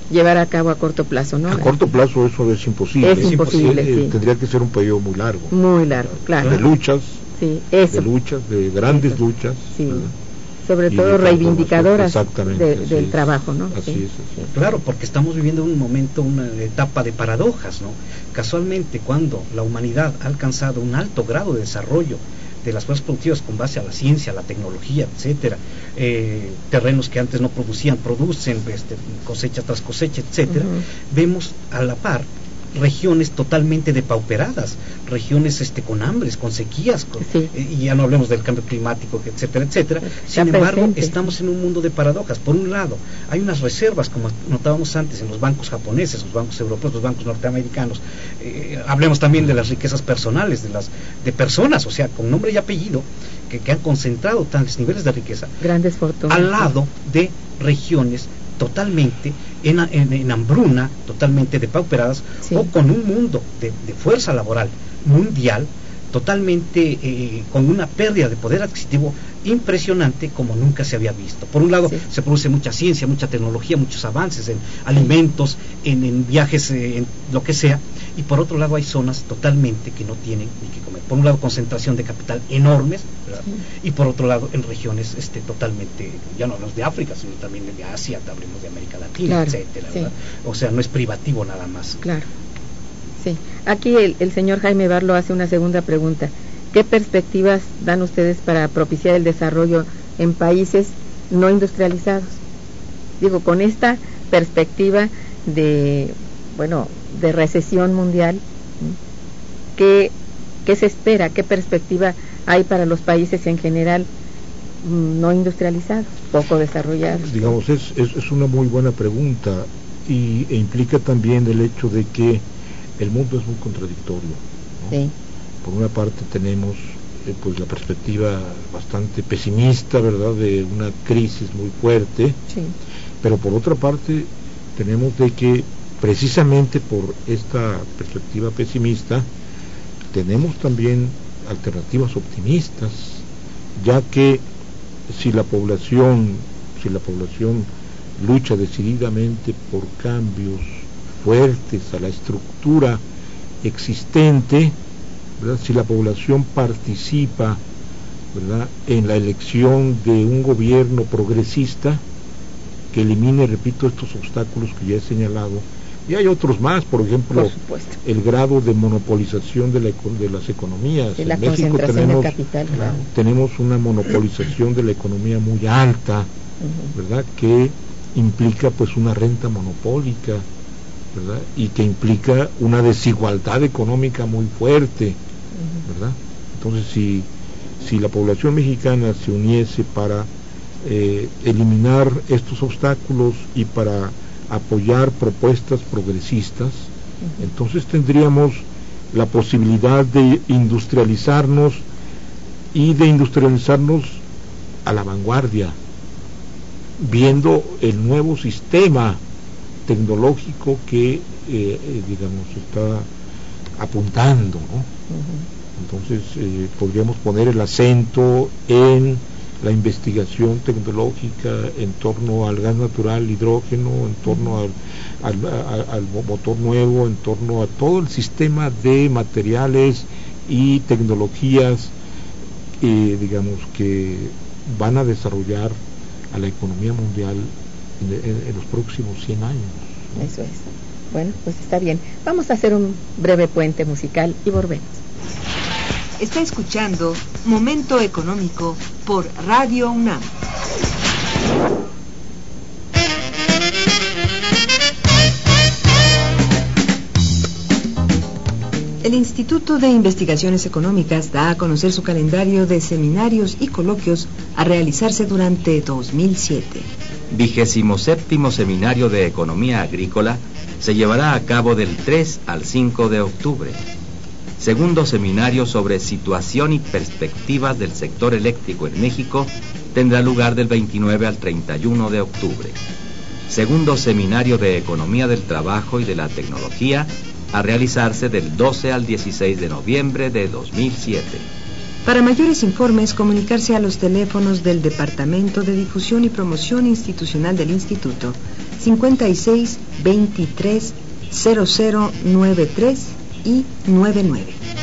llevar a cabo a corto plazo, ¿no? A corto plazo eso es imposible. Es imposible, sí. Tendría que ser un periodo muy largo. Muy largo, claro. De luchas, sí, eso. de luchas, de grandes luchas. Sí. ¿verdad? Sobre todo reivindicadoras del es. trabajo, ¿no? Así sí. es. Claro, porque estamos viviendo un momento, una etapa de paradojas, ¿no? Casualmente, cuando la humanidad ha alcanzado un alto grado de desarrollo de las fuerzas productivas con base a la ciencia, la tecnología, etcétera, terrenos que antes no producían, producen cosecha tras cosecha, etcétera, vemos a la par regiones totalmente depauperadas, regiones con hambres, con sequías, y ya no hablemos del cambio climático, etcétera, etcétera. Sin embargo, estamos en un mundo de paradojas. Por un lado, hay unas reservas, como notábamos antes, en los bancos japoneses, los bancos europeos, los bancos norteamericanos. Hablemos también de las riquezas personales, de personas, o sea, con nombre y apellido, que han concentrado tales niveles de riqueza, grandes fortunas, al lado de regiones totalmente en hambruna, totalmente depauperadas, o con un mundo de fuerza laboral mundial totalmente con una pérdida de poder adquisitivo impresionante como nunca se había visto. Por un lado se produce mucha ciencia, mucha tecnología, muchos avances en alimentos, en viajes, en lo que sea, y por otro lado hay zonas totalmente que no tienen ni que comer. Por un lado concentración de capital enormes, ¿verdad? Y por otro lado en regiones totalmente, ya no hablamos de África, sino también de Asia, hablemos de América Latina, etcétera, ¿verdad? O sea, no es privativo nada más. Claro. Sí, aquí el señor Jaime Barlo hace una segunda pregunta. ¿Qué perspectivas dan ustedes para propiciar el desarrollo en países no industrializados? Digo, con esta perspectiva de recesión mundial, ¿qué se espera? ¿Qué perspectiva hay para los países en general no industrializados, poco desarrollados? Digamos, es una muy buena pregunta e implica también el hecho de que el mundo es muy contradictorio, ¿no? Sí. Por una parte tenemos pues la perspectiva bastante pesimista, ¿verdad?, de una crisis muy fuerte, sí. Pero por otra parte tenemos de que precisamente por esta perspectiva pesimista tenemos también alternativas optimistas, ya que si la población lucha decididamente por cambios fuertes a la estructura existente, ¿verdad?, si la población participa, ¿verdad?, en la elección de un gobierno progresista que elimine, repito, estos obstáculos que ya he señalado, y hay otros más, por ejemplo, el grado de monopolización de las economías. En México tenemos una monopolización de la economía muy alta, ¿verdad?, que implica pues una renta monopólica, ¿verdad?, y que implica una desigualdad económica muy fuerte, ¿verdad? Entonces, si la población mexicana se uniese para eliminar estos obstáculos y para apoyar propuestas progresistas, entonces tendríamos la posibilidad de industrializarnos y de industrializarnos a la vanguardia, viendo el nuevo sistema tecnológico que digamos está apuntando, ¿no? Entonces podríamos poner el acento en la investigación tecnológica en torno al gas natural, hidrógeno, en torno al motor nuevo, en torno a todo el sistema de materiales y tecnologías digamos que van a desarrollar a la economía mundial en los próximos 100 años. Eso es. Bueno, pues está bien. Vamos a hacer un breve puente musical y volvemos. Está escuchando Momento Económico por Radio UNAM. El Instituto de Investigaciones Económicas da a conocer su calendario de seminarios y coloquios a realizarse durante 2007. 27º Seminario de Economía Agrícola se llevará a cabo del 3 al 5 de octubre. Segundo Seminario sobre Situación y Perspectivas del Sector Eléctrico en México tendrá lugar del 29 al 31 de octubre. Segundo Seminario de Economía del Trabajo y de la Tecnología a realizarse del 12 al 16 de noviembre de 2007. Para mayores informes, comunicarse a los teléfonos del Departamento de Difusión y Promoción Institucional del Instituto 56 23 0093 y 99.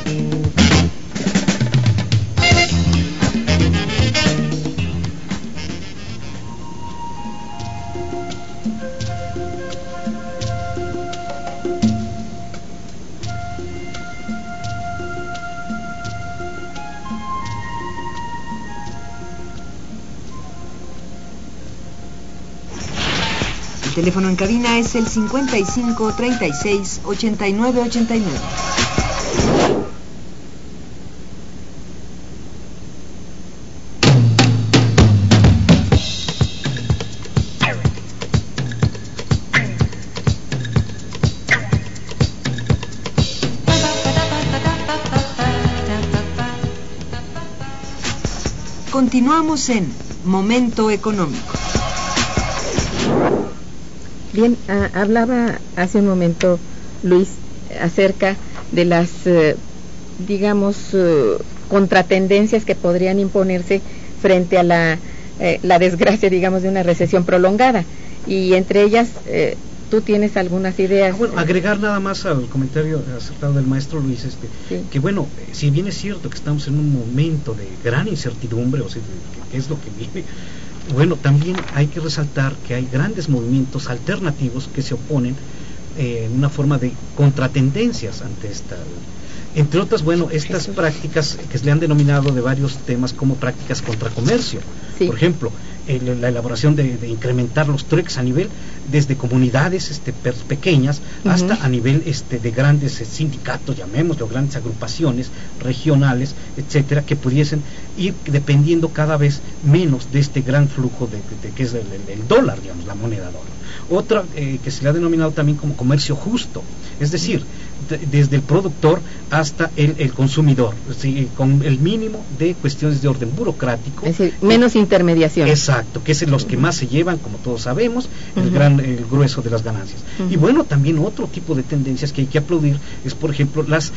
El teléfono en cabina es el 55 36 89 89. Continuamos en Momento Económico. Bien, hablaba hace un momento Luis acerca de las, contratendencias que podrían imponerse frente a la desgracia, digamos, de una recesión prolongada. Y entre ellas, ¿tú tienes algunas ideas? Bueno, agregar nada más al comentario acertado del maestro Luis, sí. Que bueno, si bien es cierto que estamos en un momento de gran incertidumbre, o sea, ¿qué es lo que viene? Bueno, también hay que resaltar que hay grandes movimientos alternativos que se oponen en una forma de contratendencias ante esta. Entre otras, bueno, estas prácticas que se le han denominado de varios temas como prácticas contra comercio. Sí. Por ejemplo, la elaboración de incrementar los trueques a nivel desde comunidades pequeñas hasta a nivel de grandes sindicatos, llamémoslo, grandes agrupaciones regionales, etcétera, que pudiesen ir dependiendo cada vez menos de este gran flujo de que es el dólar, digamos, la moneda dólar. Otra que se le ha denominado también como comercio justo, es decir, desde el productor hasta el consumidor, ¿sí? Con el mínimo de cuestiones de orden burocrático. Es decir, menos intermediación. Exacto, que es los que más se llevan, como todos sabemos, el grueso de las ganancias. Y bueno, también otro tipo de tendencias que hay que aplaudir es, por ejemplo, las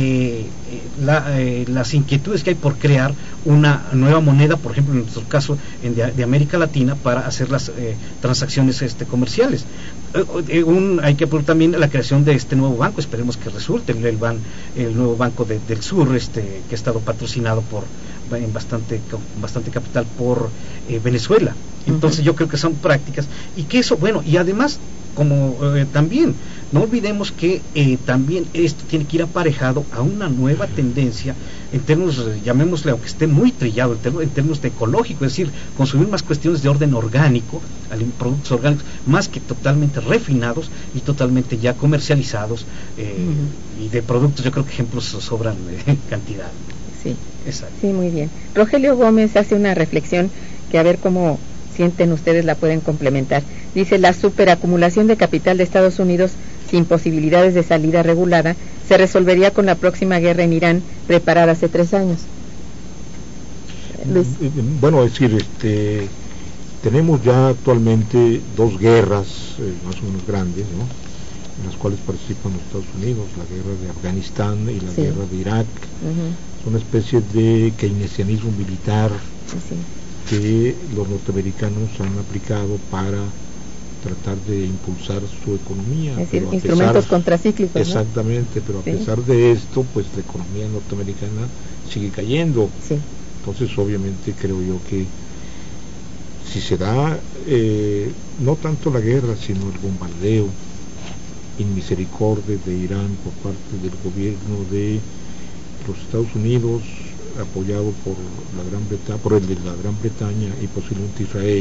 inquietudes que hay por crear una nueva moneda, por ejemplo, en nuestro caso de América Latina, para hacer las transacciones comerciales. Hay que aplaudir también la creación de este nuevo banco, esperemos que resulte el nuevo banco del sur, que ha estado patrocinado con bastante capital por Venezuela. Entonces yo creo que son prácticas y que eso, bueno, y además como también no olvidemos que también esto tiene que ir aparejado a una nueva tendencia en términos, llamémosle, aunque esté muy trillado, en términos de ecológico, es decir, consumir más cuestiones de orden orgánico, productos orgánicos, más que totalmente refinados y totalmente ya comercializados, y de productos yo creo que ejemplos sobran cantidad. Sí. Exacto. Sí, muy bien. Rogelio Gómez hace una reflexión que a ver cómo sienten ustedes la pueden complementar. Dice: la superacumulación de capital de Estados Unidos sin posibilidades de salida regulada se resolvería con la próxima guerra en Irán preparada hace 3 años. Luis. Bueno, es decir, tenemos ya actualmente 2 guerras más o menos grandes, ¿no?, en las cuales participan los Estados Unidos, la guerra de Afganistán y la guerra de Irak. Es una especie de keynesianismo militar que los norteamericanos han aplicado para tratar de impulsar su economía. Es decir, instrumentos contracíclicos. Exactamente, ¿no? Pero a pesar de esto, pues la economía norteamericana sigue cayendo. Entonces, obviamente, creo yo que si se da no tanto la guerra, sino el bombardeo inmisericordia de Irán por parte del gobierno de los Estados Unidos, apoyado por el de la Gran Bretaña y posiblemente Israel,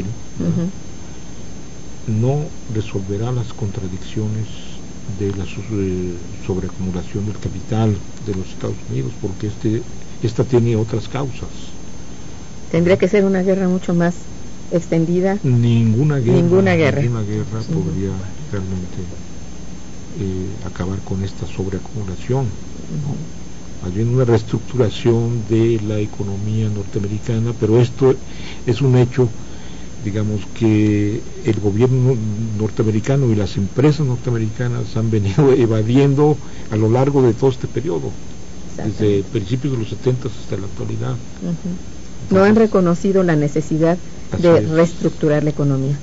no resolverá las contradicciones de la sobreacumulación del capital de los Estados Unidos, porque esta tiene otras causas. Tendría que ser una guerra mucho más extendida. Ninguna guerra uh-huh. podría realmente acabar con esta sobreacumulación. Uh-huh. Hay una reestructuración de la economía norteamericana, pero esto es un hecho, digamos, que el gobierno norteamericano y las empresas norteamericanas han venido evadiendo a lo largo de todo este periodo, desde principios de los 70 hasta la actualidad. Uh-huh. No han reconocido la necesidad de reestructurar la economía.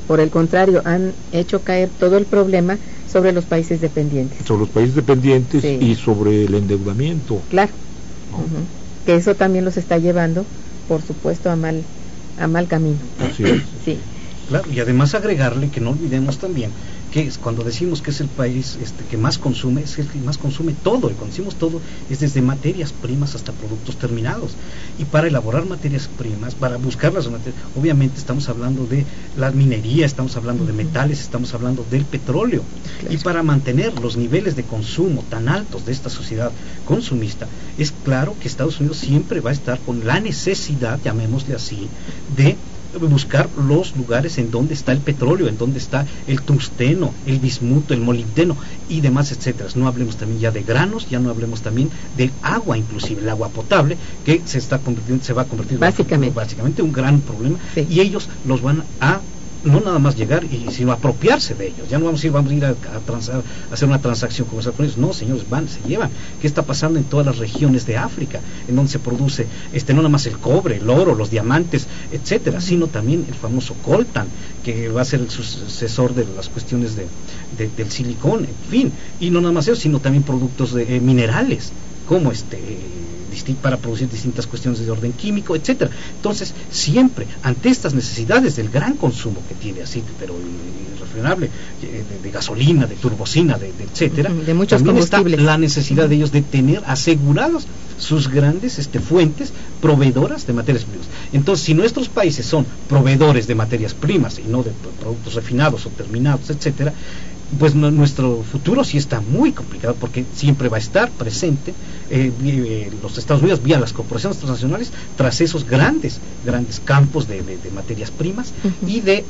Por el contrario, han hecho caer todo el problema sobre los países dependientes. Sobre los países dependientes, sí. Y sobre el endeudamiento. Claro, ¿no? Que eso también los está llevando, por supuesto, a mal camino. Así es. Sí. Claro, y además agregarle que no olvidemos también que cuando decimos que es el país que más consume, es el que más consume todo, y cuando decimos todo es desde materias primas hasta productos terminados. Y para elaborar materias primas, para buscar las materias, obviamente estamos hablando de la minería, estamos hablando de metales, estamos hablando del petróleo. Claro. Y para mantener los niveles de consumo tan altos de esta sociedad consumista, es claro que Estados Unidos siempre va a estar con la necesidad, llamémosle así, de buscar los lugares en donde está el petróleo, en donde está el tungsteno, el bismuto, el molibdeno y demás, etcétera. No hablemos también ya de granos, ya no hablemos también del agua, inclusive el agua potable, que se va a convertir básicamente un gran problema, sí. Y ellos los van a no nada más llegar, sino apropiarse de ellos. Ya no vamos a ir a hacer una transacción comercial con ellos. No, señores, se llevan. ¿Qué está pasando en todas las regiones de África, en donde se produce no nada más el cobre, el oro, los diamantes, etcétera, sino también el famoso coltan, que va a ser el sucesor de las cuestiones del silicón, en fin, y no nada más eso, sino también productos minerales, como para producir distintas cuestiones de orden químico, etcétera. Entonces, siempre ante estas necesidades del gran consumo que tiene así, pero irrefrenable, de gasolina, de turbocina, etcétera, de muchos también combustibles, está la necesidad de ellos de tener asegurados sus grandes fuentes proveedoras de materias primas. Entonces, si nuestros países son proveedores de materias primas y no de productos refinados o terminados, etcétera, pues nuestro futuro sí está muy complicado, porque siempre va a estar presente los Estados Unidos vía las corporaciones transnacionales tras esos grandes campos de materias primas, y de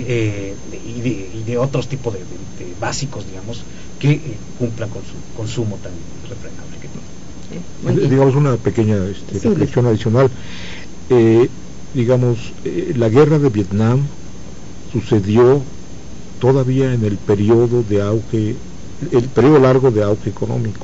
otros tipos de básicos, digamos, que cumplan con su consumo tan irrefrenable que tiene. Digamos una pequeña reflexión adicional. La guerra de Vietnam sucedió todavía en el periodo largo de auge económico,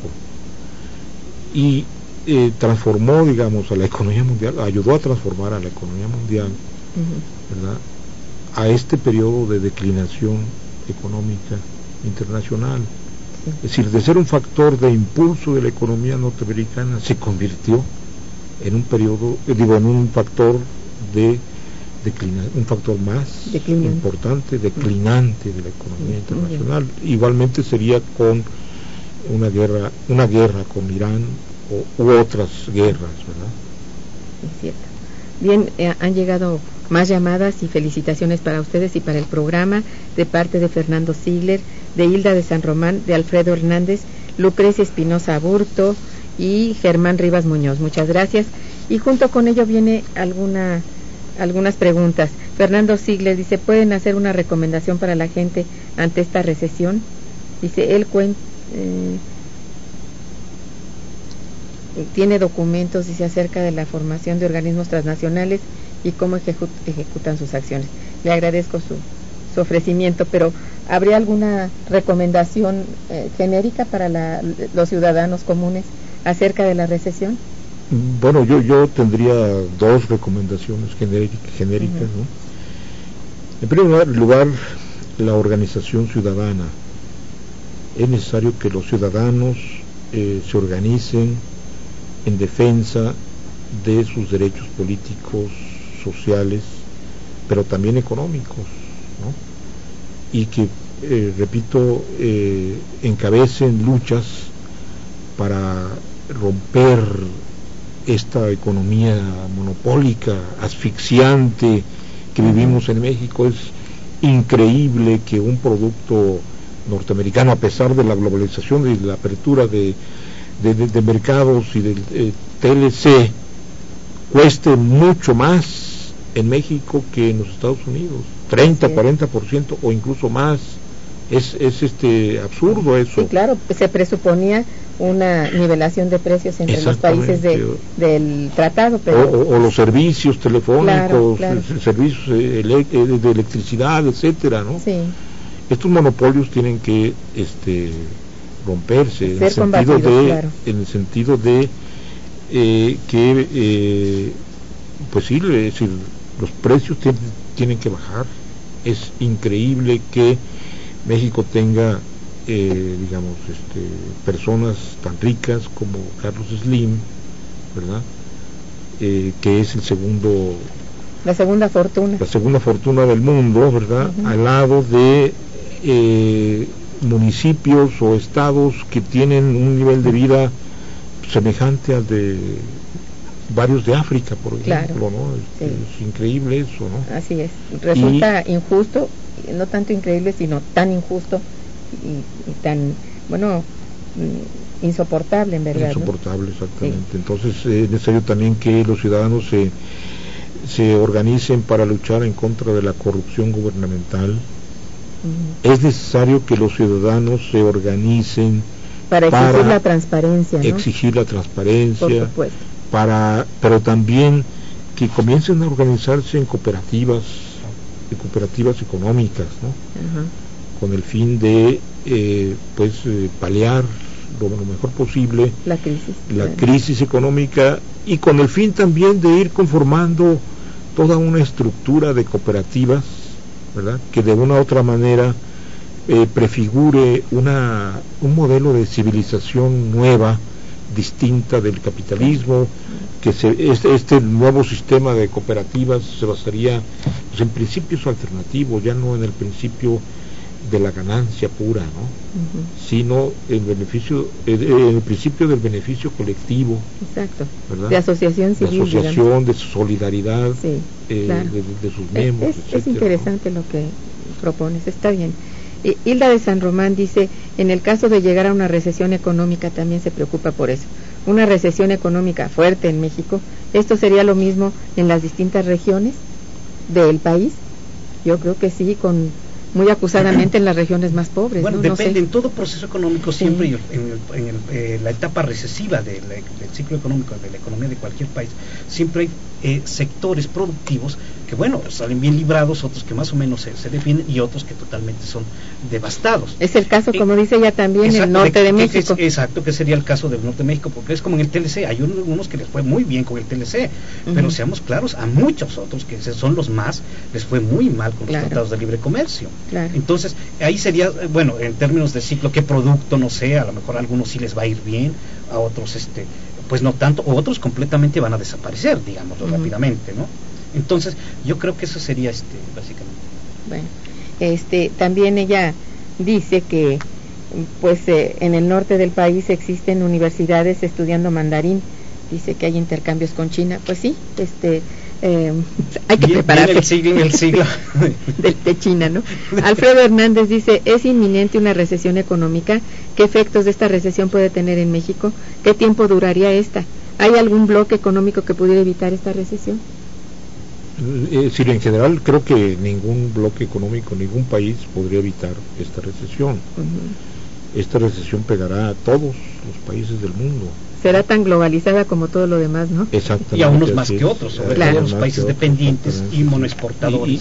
y transformó, a la economía mundial, ayudó a transformar a la economía mundial, ¿verdad?, a este periodo de declinación económica internacional. Es decir, de ser un factor de impulso de la economía norteamericana, se convirtió en un factor de un factor más importante, declinante de la economía internacional. Igualmente sería con una guerra con Irán u otras guerras, ¿verdad? Es cierto. Bien, han llegado más llamadas y felicitaciones para ustedes y para el programa, de parte de Fernando Ziegler, de Hilda de San Román, de Alfredo Hernández, Lucrecia Espinosa Aburto y Germán Rivas Muñoz. Muchas gracias. Y junto con ello viene algunas preguntas. Fernando Ziegler dice: ¿pueden hacer una recomendación para la gente ante esta recesión? Dice, él tiene documentos, dice, acerca de la formación de organismos transnacionales y cómo ejecutan sus acciones. Le agradezco su ofrecimiento, pero ¿habría alguna recomendación genérica para los ciudadanos comunes acerca de la recesión? Bueno, yo tendría dos recomendaciones genéricas, ¿no? En primer lugar, la organización ciudadana. Es necesario que los ciudadanos se organicen en defensa de sus derechos políticos, sociales, pero también económicos, ¿no? Y que, encabecen luchas para romper esta economía monopólica, asfixiante que vivimos en México. Es increíble que un producto norteamericano, a pesar de la globalización y la apertura de mercados y del TLC, cueste mucho más en México que en los Estados Unidos, 30, 40% o incluso más. Es absurdo eso. Sí, claro, se presuponía una nivelación de precios entre los países del tratado, pero o los servicios telefónicos, claro. Servicios de electricidad, etcétera, ¿no? Sí. Estos monopolios tienen que romperse, en el sentido de que pues sí, es decir, los precios tienen que bajar, Es increíble que México tenga digamos personas tan ricas como Carlos Slim, ¿verdad? Que es la segunda fortuna del mundo, ¿verdad? Al lado de municipios o estados que tienen un nivel de vida semejante al de varios de África, por ejemplo, ¿no? Sí. Es increíble eso, ¿no? Así es. Resulta injusto, no tanto increíble, sino tan injusto y tan, insoportable, en verdad. Insoportable, ¿no? Exactamente. Sí. Entonces es necesario también que los ciudadanos se organicen para luchar en contra de la corrupción gubernamental. Es necesario que los ciudadanos se organicen para exigir la transparencia, ¿no? Exigir la transparencia, por supuesto. Pero también que comiencen a organizarse en cooperativas económicas, ¿no? Con el fin de paliar lo mejor posible la crisis económica, y con el fin también de ir conformando toda una estructura de cooperativas, ¿verdad? Que de una u otra manera prefigure un modelo de civilización nueva, distinta del capitalismo, que este nuevo sistema de cooperativas se basaría en principios alternativos, ya no en el principio de la ganancia pura, ¿no? Sino el principio del beneficio colectivo. Exacto. ¿Verdad? De asociación civil, de asociación, de solidaridad, claro. de sus miembros. Es interesante, ¿no? Lo que propones, está bien. Hilda de San Román dice, en el caso de llegar a una recesión económica también se preocupa por eso. Una recesión económica fuerte en México, ¿esto sería lo mismo en las distintas regiones del país? Yo creo que sí, muy acusadamente en las regiones más pobres. Bueno, ¿no? depende, No sé. En todo proceso económico siempre, en la etapa recesiva del ciclo económico, de la economía de cualquier país, siempre hay sectores productivos que, salen bien librados, otros que más o menos se defienden y otros que totalmente son devastados. Es el caso, como dice ella también, en el norte de México. Exacto, que sería el caso del norte de México, porque es como en el TLC, hay unos que les fue muy bien con el TLC, pero seamos claros, a muchos otros, que son los más, les fue muy mal con los tratados de libre comercio. Claro. Entonces, ahí sería, en términos de ciclo, qué producto, no sé, a lo mejor a algunos sí les va a ir bien, a otros pues no tanto, o otros completamente van a desaparecer, digámoslo rápidamente, ¿no? Entonces, yo creo que eso sería básicamente. Bueno, también ella dice que en el norte del país existen universidades estudiando mandarín, dice que hay intercambios con China, pues sí, hay que prepararse en el siglo de China, ¿no? Alfredo Hernández dice, ¿es inminente una recesión económica? ¿Qué efectos de esta recesión puede tener en México? ¿Qué tiempo duraría esta? ¿Hay algún bloque económico que pudiera evitar esta recesión? Sí, en general creo que ningún bloque económico, ningún país podría evitar esta recesión. Esta recesión pegará a todos los países del mundo. Será tan globalizada como todo lo demás, ¿no? Exactamente. Y a unos más que otros, sobre todo los países dependientes y monoexportadores.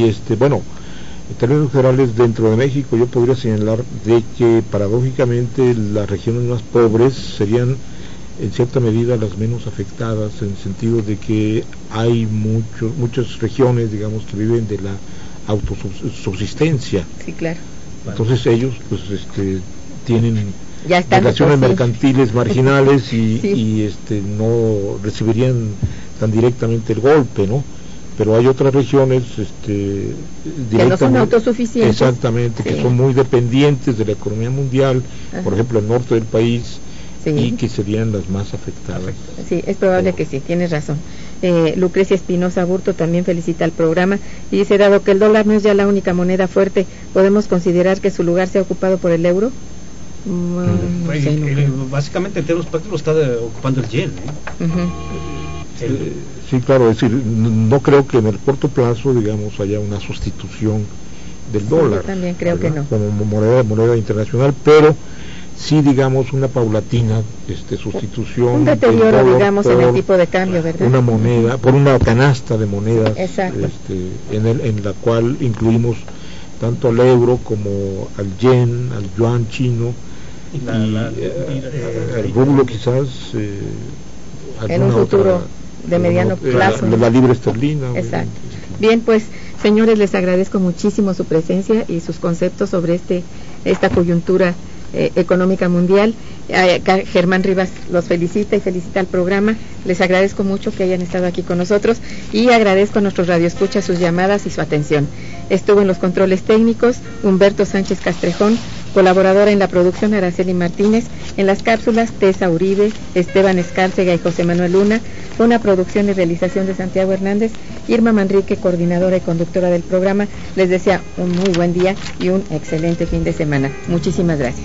En términos generales, dentro de México yo podría señalar de que paradójicamente las regiones más pobres serían en cierta medida las menos afectadas, en el sentido de que hay muchas regiones, digamos, que viven de la autosubsistencia. Sí, claro. Entonces ellos tienen ya relaciones mercantiles marginales y no recibirían tan directamente el golpe, ¿no? Pero hay otras regiones que no son autosuficientes. Exactamente, que son muy dependientes de la economía mundial, por ejemplo el norte del país, y que serían las más afectadas. Sí, es probable que sí, tienes razón. Lucrecia Espinosa Burto también felicita al programa y dice, dado que el dólar no es ya la única moneda fuerte, ¿podemos considerar que su lugar sea ocupado por el euro? Básicamente en términos prácticos lo está ocupando el yen. Sí, claro, es decir, no creo que en el corto plazo, digamos, haya una sustitución del dólar. Yo también creo, ¿verdad?, que no. Como moneda internacional, pero sí, digamos, una paulatina sustitución. Un deterioro, digamos, en el tipo de cambio, ¿verdad? Una moneda, por una canasta de monedas, en la cual incluimos tanto al euro como al yen, al yuan chino, y al rublo quizás, en un futuro de mediano plazo. La libra esterlina. Exacto. Bien, pues Señores, les agradezco muchísimo su presencia y sus conceptos sobre esta coyuntura económica mundial. Germán Rivas los felicita y felicita al programa. Les agradezco mucho que hayan estado aquí con nosotros y agradezco a nuestros radioescuchas sus llamadas y su atención. Estuvo en los controles técnicos Humberto Sánchez Castrejón, colaboradora en la producción Araceli Martínez, en las cápsulas Tessa Uribe, Esteban Escárcega y José Manuel Luna, con una producción y realización de Santiago Hernández. Irma Manrique, coordinadora y conductora del programa, les desea un muy buen día y un excelente fin de semana. Muchísimas gracias.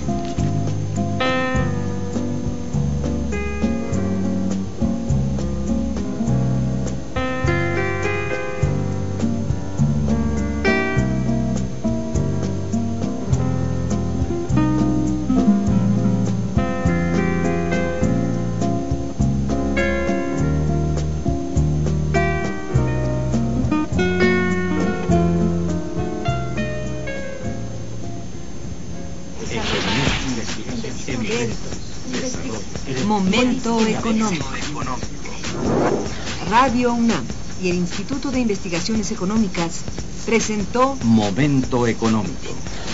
Momento económico. Radio UNAM y el Instituto de Investigaciones Económicas presentó Momento económico.